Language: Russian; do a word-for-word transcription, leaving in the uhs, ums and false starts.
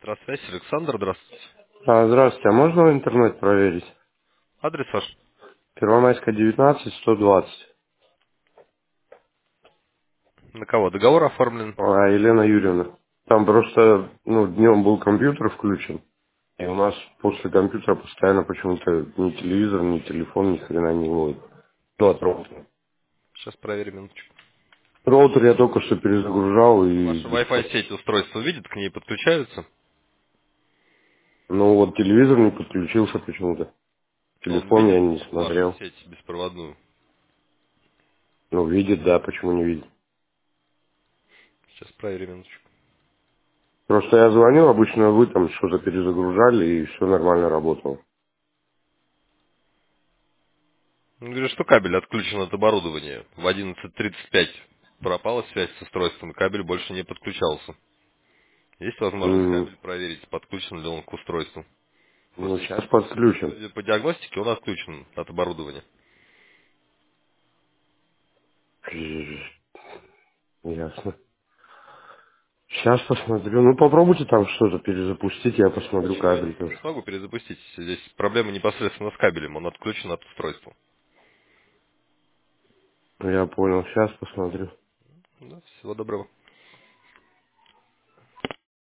Здравствуйте, Александр, здравствуйте. А, здравствуйте, а можно в интернет проверить? Адрес ваш? Первомайская, девятнадцать, сто двадцать. На кого? Договор оформлен? А, Елена Юрьевна. Там просто, ну, днем был компьютер включен, и у нас после компьютера постоянно почему-то ни телевизор, ни телефон, ни хрена не ловит. Ну, от роутера. Сейчас проверим минуточку. Роутер я только что перезагружал и Ваша без Wi-Fi проблем. сеть устройство видит, к ней подключаются? Ну, вот телевизор не подключился почему-то. Он Телефон я видит не вашу смотрел. сеть беспроводную? Ну, видит, да, почему не видит. Сейчас проверим минуточку. Просто я звонил, обычно вы там что-то перезагружали, и все нормально работало. Он говорит, что кабель отключен от оборудования. В одиннадцать тридцать пять пропала связь с устройством, кабель больше не подключался. Есть возможность М, кабель проверить, подключен ли он к устройству? Ну, Просто сейчас подключен. судя по диагностике, он отключен от оборудования. Ясно. Сейчас посмотрю. Ну, попробуйте там что-то перезапустить, я посмотрю Не, ну я кабель не тоже. смогу перезапустить. Здесь проблема непосредственно с кабелем, он отключен от устройства. Я понял, сейчас посмотрю. Да, всего доброго.